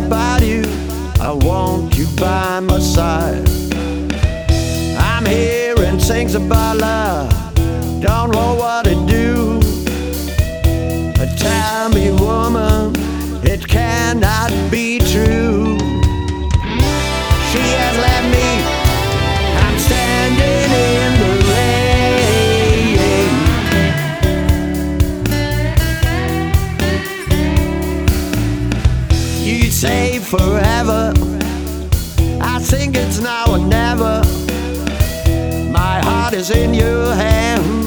about you, I want you by my side. I'm hearing things about love, don't know what to do. Tell me, woman, it cannot be true. She has left me, I'm standing in the rain. You say forever, I think it's now or never. My heart is in your hands.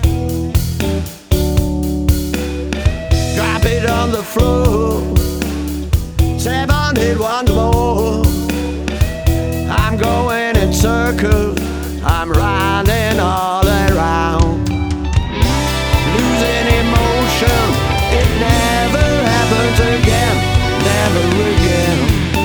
Drop it on the floor, step on it once more. I'm going in circles, I'm running all around. Losing emotion, it never happens again, never again.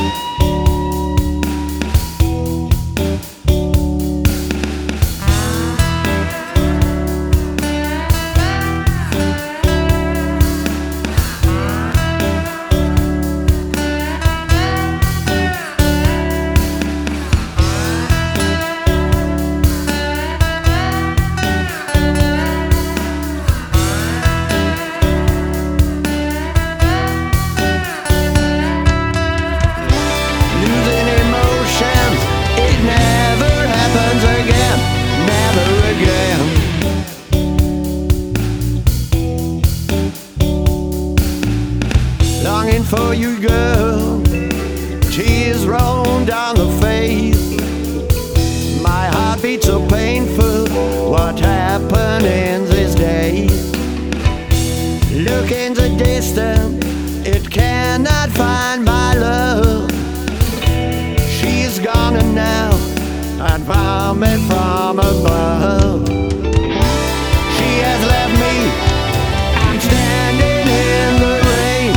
Longing for you, girl, tears roll down the face. My heart beats so painful, what happened in these days? Look in the distance, it cannot find my love. She's gone now, and found me from above. She has left me, I'm standing in the rain.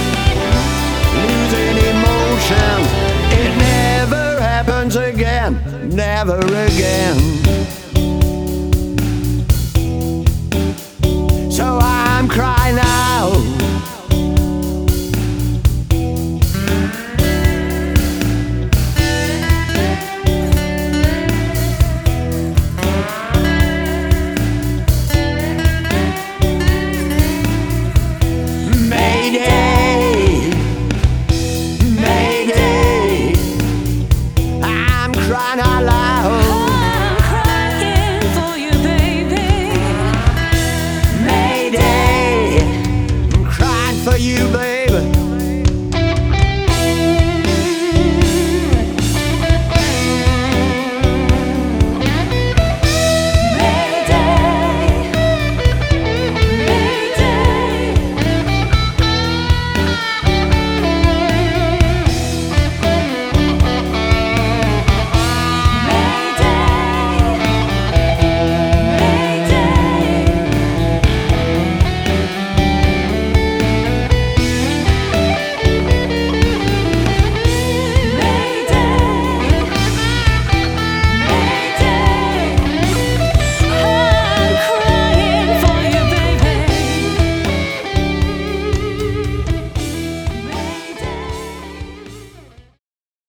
Losing emotions, it never happens again, never again. So I'm crying out. Crying out loud. I'm crying for you, baby. Mayday, I'm crying for you, baby.